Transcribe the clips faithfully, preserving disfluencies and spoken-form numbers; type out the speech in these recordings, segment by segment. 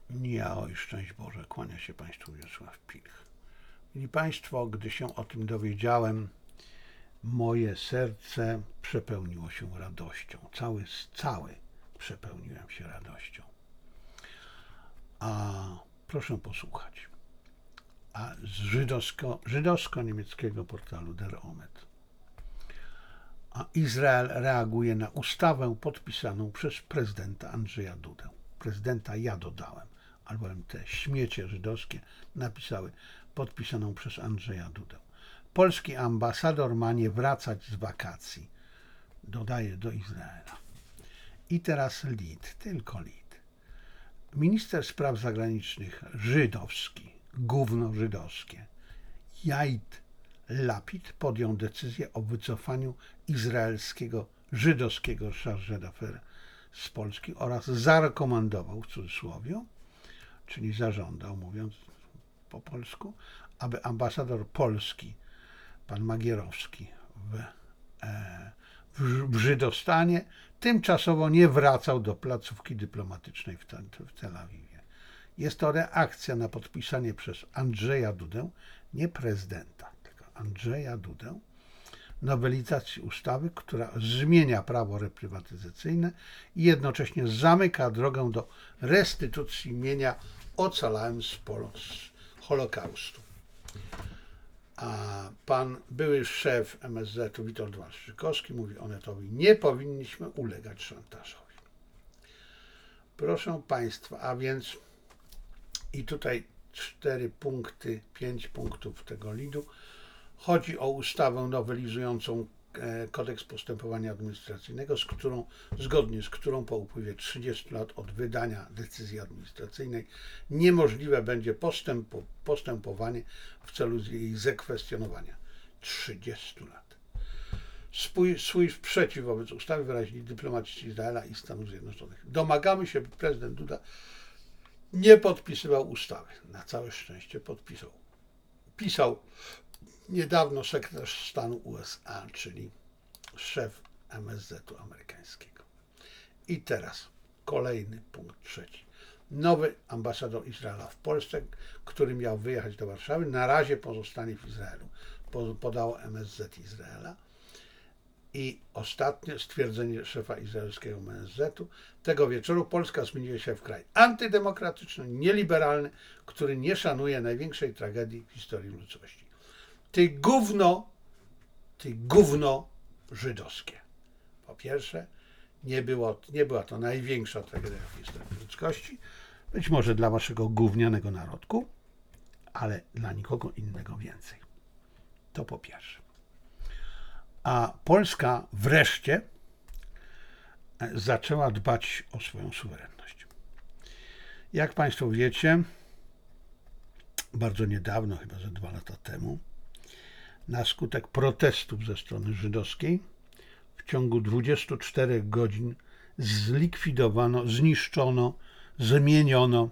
Ja, oj, szczęść Boże, kłania się Państwu Wiesław Pilch. Mili Państwo, gdy się o tym dowiedziałem, moje serce przepełniło się radością. Cały, cały przepełniłem się radością. A proszę posłuchać. A z żydowsko, żydowsko-niemieckiego portalu Der Omet. A Izrael reaguje na ustawę podpisaną przez prezydenta Andrzeja Dudę. Prezydenta ja dodałem, albowiem te śmiecie żydowskie napisały podpisaną przez Andrzeja Dudę. Polski ambasador ma nie wracać z wakacji, dodaje do Izraela. I teraz lead, tylko lead. Minister spraw zagranicznych żydowski, gówno żydowskie, Jaid Lapid podjął decyzję o wycofaniu izraelskiego żydowskiego chargé d'affaires z Polski oraz zarekomendował, w cudzysłowie, czyli zażądał, mówiąc po polsku, aby ambasador polski, pan Magierowski w, e, w, w Żydostanie tymczasowo nie wracał do placówki dyplomatycznej w, ten, w Tel Awiwie. Jest to reakcja na podpisanie przez Andrzeja Dudę, nie prezydenta, tylko Andrzeja Dudę, nowelizacji ustawy, która zmienia prawo reprywatyzacyjne i jednocześnie zamyka drogę do restytucji mienia ocalałem z, z Holokaustu. A pan były szef M S Z-u Witold Waszczykowski mówi Onetowi: nie powinniśmy ulegać szantażowi. Proszę Państwa, a więc i tutaj cztery punkty, pięć punktów tego lidu. Chodzi o ustawę nowelizującą Kodeks Postępowania Administracyjnego, z którą, zgodnie z którą po upływie trzydziestu lat od wydania decyzji administracyjnej niemożliwe będzie postępu, postępowanie w celu jej zakwestionowania. trzydziestu lat. Swój, swój sprzeciw wobec ustawy wyrazili dyplomaci Izraela i Stanów Zjednoczonych. Domagamy się, by prezydent Duda nie podpisywał ustawy. Na całe szczęście podpisał. Pisał niedawno sekretarz stanu U S A, czyli szef M S Z-u amerykańskiego. I teraz kolejny punkt trzeci. Nowy ambasador Izraela w Polsce, który miał wyjechać do Warszawy, na razie pozostanie w Izraelu. Podało M S Z Izraela. I ostatnie stwierdzenie szefa izraelskiego M S Z-u. Tego wieczoru Polska zmieniła się w kraj antydemokratyczny, nieliberalny, który nie szanuje największej tragedii w historii ludzkości. Ty gówno, ty gówno żydowskie. Po pierwsze, nie, było, nie była to największa tragedia w historii ludzkości, być może dla waszego gównianego narodku, ale dla nikogo innego więcej. To po pierwsze. A Polska wreszcie zaczęła dbać o swoją suwerenność. Jak Państwo wiecie, bardzo niedawno, chyba ze dwa lata temu, na skutek protestów ze strony żydowskiej w ciągu dwudziestu czterech godzin zlikwidowano, zniszczono, zmieniono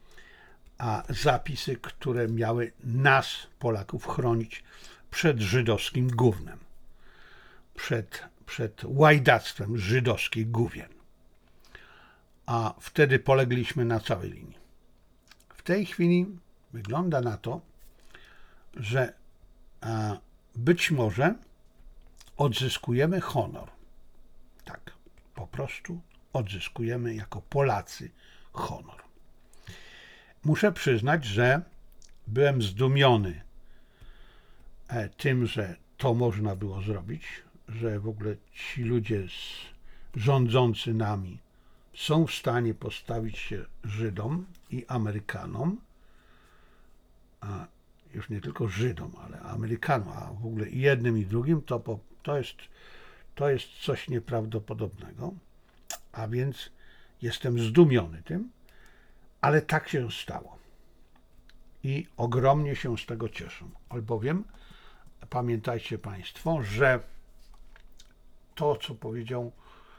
a zapisy, które miały nas, Polaków, chronić przed żydowskim gównem, przed, przed łajdactwem żydowskich gówien. A wtedy polegliśmy na całej linii. W tej chwili wygląda na to, że a być może odzyskujemy honor. Tak, po prostu odzyskujemy jako Polacy honor. Muszę przyznać, że byłem zdumiony tym, że to można było zrobić, że w ogóle ci ludzie rządzący nami są w stanie postawić się Żydom i Amerykanom, a już nie tylko Żydom, ale Amerykanom, a w ogóle i jednym i drugim, to, po, to, jest, to jest coś nieprawdopodobnego, a więc jestem zdumiony tym, ale tak się stało i ogromnie się z tego cieszę, albowiem pamiętajcie Państwo, że to, co powiedział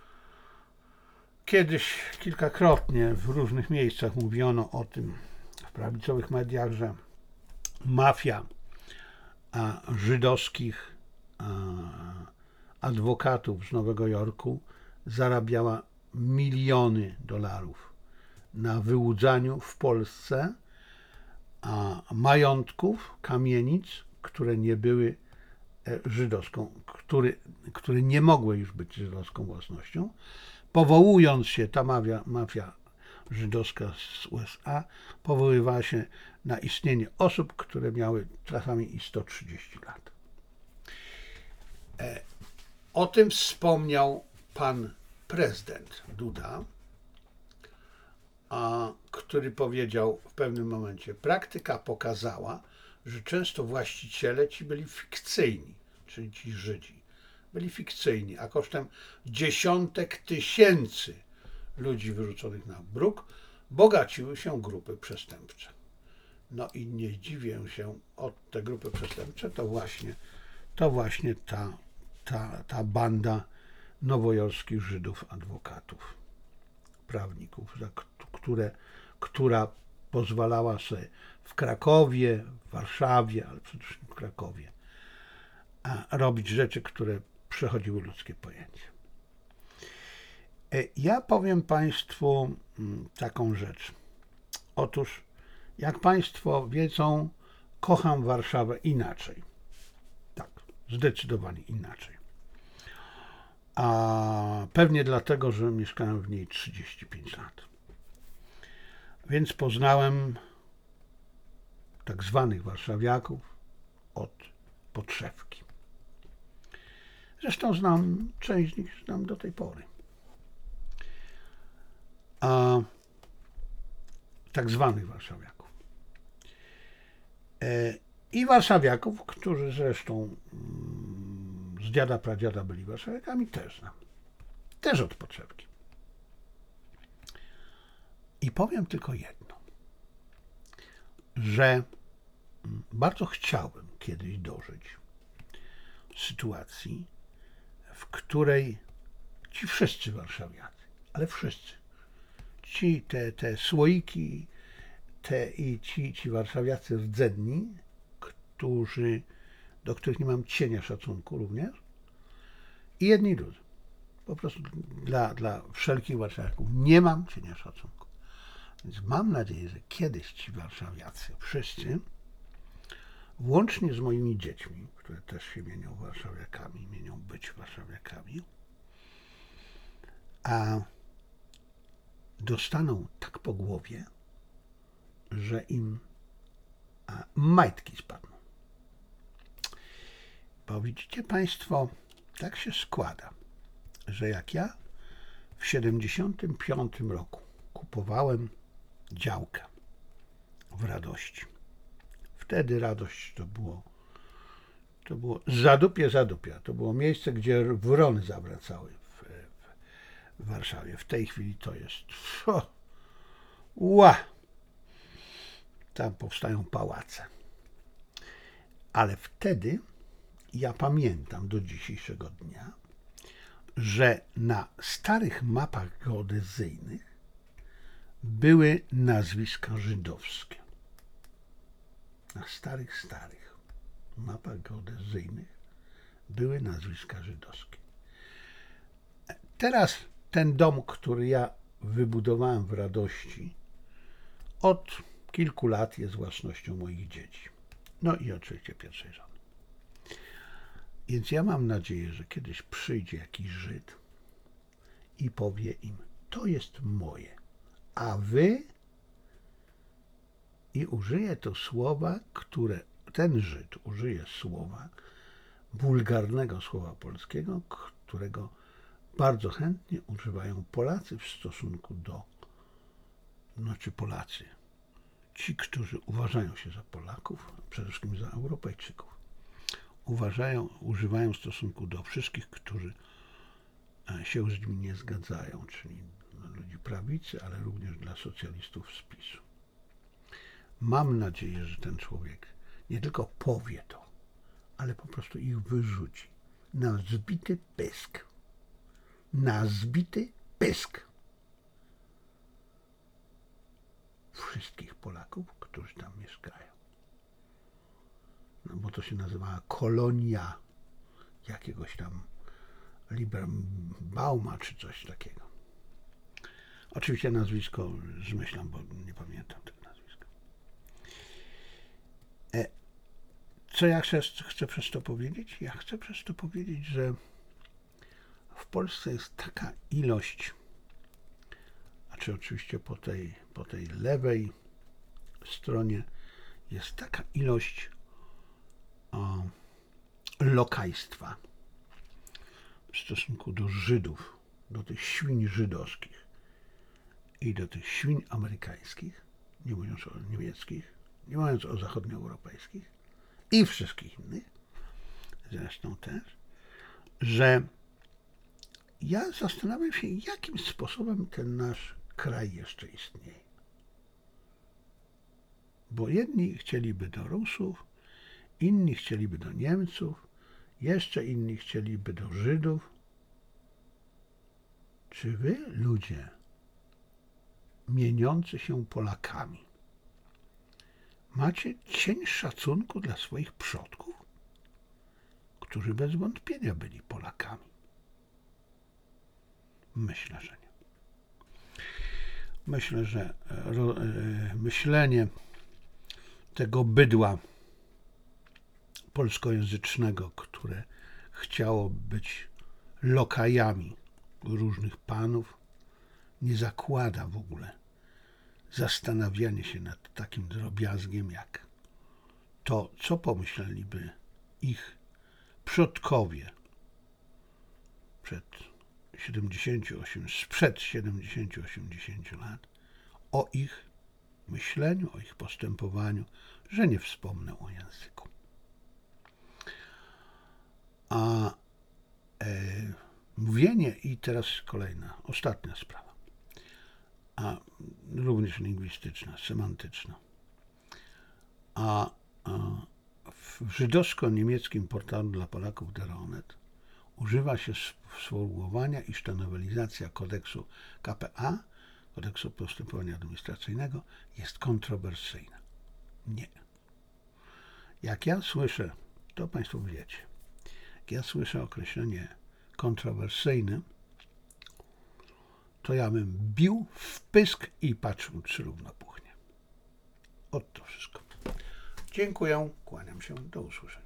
kiedyś kilkakrotnie w różnych miejscach mówiono o tym w prawicowych mediach, że mafia a, żydowskich a, adwokatów z Nowego Jorku zarabiała miliony dolarów na wyłudzaniu w Polsce a majątków, kamienic, które nie były żydowską, który, które nie mogły już być żydowską własnością, powołując się, ta mafia, mafia żydowska z U S A powoływała się na istnienie osób, które miały czasami i sto trzydzieści lat. O tym wspomniał pan prezydent Duda, a, który powiedział w pewnym momencie: praktyka pokazała, że często właściciele ci byli fikcyjni, czyli ci Żydzi byli fikcyjni, a kosztem dziesiątek tysięcy ludzi wyrzuconych na bruk bogaciły się grupy przestępcze. No i nie dziwię się, od te grupy przestępcze to właśnie, to właśnie ta, ta, ta banda nowojorskich Żydów, adwokatów, prawników, za które, która pozwalała sobie w Krakowie, w Warszawie, ale przede wszystkim w Krakowie, a robić rzeczy, które przechodziły ludzkie pojęcie. Ja powiem Państwu taką rzecz. Otóż, jak Państwo wiedzą, kocham Warszawę inaczej. Tak, zdecydowanie inaczej. A pewnie dlatego, że mieszkałem w niej trzydzieści pięć lat. Więc poznałem tak zwanych warszawiaków od podszewki. Zresztą znam, część z nich znam do tej pory. A tak zwanych warszawiaków. I warszawiaków, którzy zresztą z dziada pradziada byli warszawiakami, też znam. Też od podszewki. I powiem tylko jedno, że bardzo chciałbym kiedyś dożyć sytuacji, w której ci wszyscy warszawiacy, ale wszyscy, ci te, te słoiki te i ci, ci warszawiacy rdzenni, którzy, do których nie mam cienia szacunku również, i jedni i drudzy. Po prostu dla, dla wszelkich warszawiaków nie mam cienia szacunku. Więc mam nadzieję, że kiedyś ci warszawiacy, wszyscy, włącznie z moimi dziećmi, które też się mienią warszawiakami, mienią być warszawiakami, a dostaną tak po głowie, że im majtki spadną. Bo widzicie Państwo, tak się składa, że jak ja w siedemdziesiątym piątym roku kupowałem działkę w Radości. Wtedy Radość to było, to było zadupie zadupia. To było miejsce, gdzie wrony zawracały w, w, w Warszawie. W tej chwili to jest o, ła! Tam powstają pałace. Ale wtedy ja pamiętam do dzisiejszego dnia, że na starych mapach geodezyjnych były nazwiska żydowskie. Na starych, starych mapach geodezyjnych były nazwiska żydowskie. Teraz ten dom, który ja wybudowałem w Radości, od kilku lat jest własnością moich dzieci. No i oczywiście pierwszej żony. Więc ja mam nadzieję, że kiedyś przyjdzie jakiś Żyd i powie im: to jest moje, a wy, i użyje to słowa, które ten Żyd użyje słowa, wulgarnego słowa polskiego, którego bardzo chętnie używają Polacy w stosunku do, znaczy Polacy, ci, którzy uważają się za Polaków, przede wszystkim za Europejczyków, uważają, używają w stosunku do wszystkich, którzy się z nimi nie zgadzają, czyli ludzi prawicy, ale również dla socjalistów z PiSu. Mam nadzieję, że ten człowiek nie tylko powie to, ale po prostu ich wyrzuci na zbity pysk. Na zbity pysk. Wszystkich Polaków, którzy tam mieszkają. No bo to się nazywała kolonia jakiegoś tam Lieberbauma czy coś takiego. Oczywiście nazwisko zmyślam, bo nie pamiętam tego nazwiska. E, co ja chcę, chcę przez to powiedzieć? Ja chcę przez to powiedzieć, że w Polsce jest taka ilość, znaczy oczywiście po tej, po tej lewej stronie jest taka ilość o, lokajstwa w stosunku do Żydów, do tych świń żydowskich i do tych świń amerykańskich, nie mówiąc o niemieckich, nie mówiąc o zachodnioeuropejskich i wszystkich innych, zresztą też, że ja zastanawiam się, jakim sposobem ten nasz kraj jeszcze istnieje. Bo jedni chcieliby do Rusów, inni chcieliby do Niemców, jeszcze inni chcieliby do Żydów. Czy wy, ludzie mieniący się Polakami, macie cień szacunku dla swoich przodków, którzy bez wątpienia byli Polakami? Myślę, że nie. Myślę, że ro, e, myślenie tego bydła polskojęzycznego, które chciało być lokajami różnych panów, nie zakłada w ogóle zastanawiania się nad takim drobiazgiem jak to, co pomyśleliby ich przodkowie przed siedemdziesięciu osiemdziesięciu, sprzed siedemdziesięciu osiemdziesięciu lat o ich myśleniu, o ich postępowaniu, że nie wspomnę o języku. A e, mówienie, i teraz kolejna, ostatnia sprawa, a również lingwistyczna, semantyczna. A, a w żydowsko-niemieckim portalu dla Polaków Der Onet używa się sformułowania, iż ta nowelizacja kodeksu K P A, kodeksu postępowania administracyjnego, jest kontrowersyjna. Nie. Jak ja słyszę, to Państwo wiecie, jak ja słyszę określenie kontrowersyjny, to ja bym bił w pysk i patrzył, czy równo puchnie. Oto wszystko. Dziękuję, kłaniam się, do usłyszenia.